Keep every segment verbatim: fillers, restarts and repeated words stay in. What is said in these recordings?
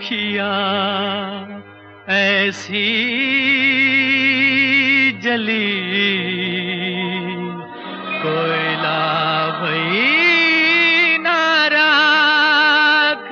आँखिया ऐसी जली, कोयला भई ना राख।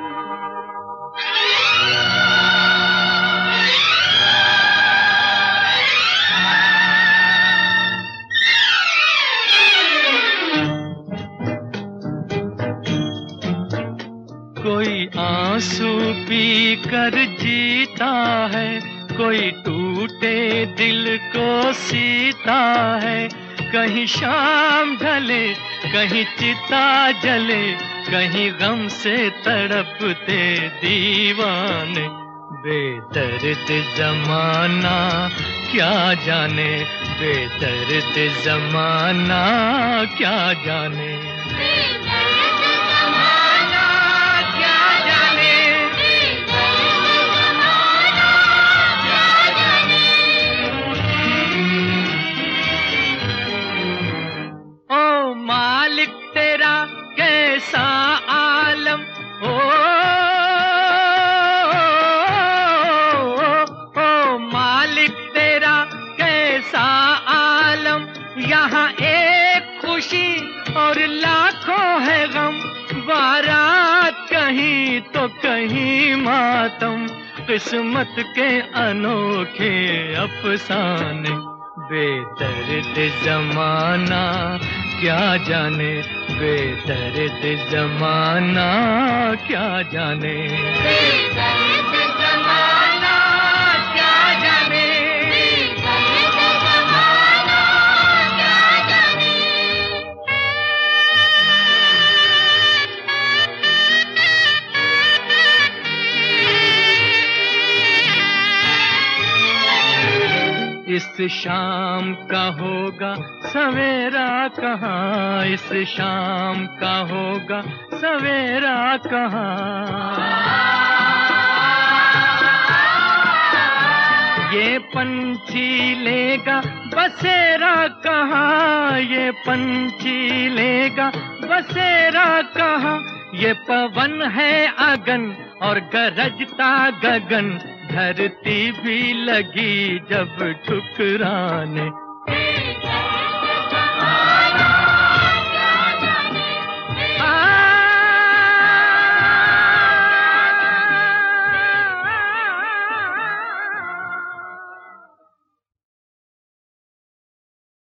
कोई आंसू पी कर जीता है, कोई टूटे दिल को सीता है। कहीं शाम ढले, कहीं चिता जले, कहीं गम से तड़पते दीवाने। बेदर्द जमाना क्या जाने, बेदर्द जमाना क्या जाने। मालिक तेरा कैसा आलम, ओ, ओ, ओ मालिक तेरा कैसा आलम। यहाँ एक खुशी और लाखों है गम, बारात कहीं तो कहीं मातम। किस्मत के अनोखे अफसाने, बेदर्द जमाना क्या जाने, बेदर्द जमाना क्या जाने। बेदर्द जमाना क्या जाने, बेदर्द जमाना क्या जाने। इस शाम का होगा सवेरा कहाँ, इस शाम का होगा सवेरा कहाँ। ये पंछी लेगा बसेरा कहाँ, ये पंछी लेगा बसेरा कहाँ। ये पवन है अगन और गरजता गगन, धरती भी लगी जब ठुकराने।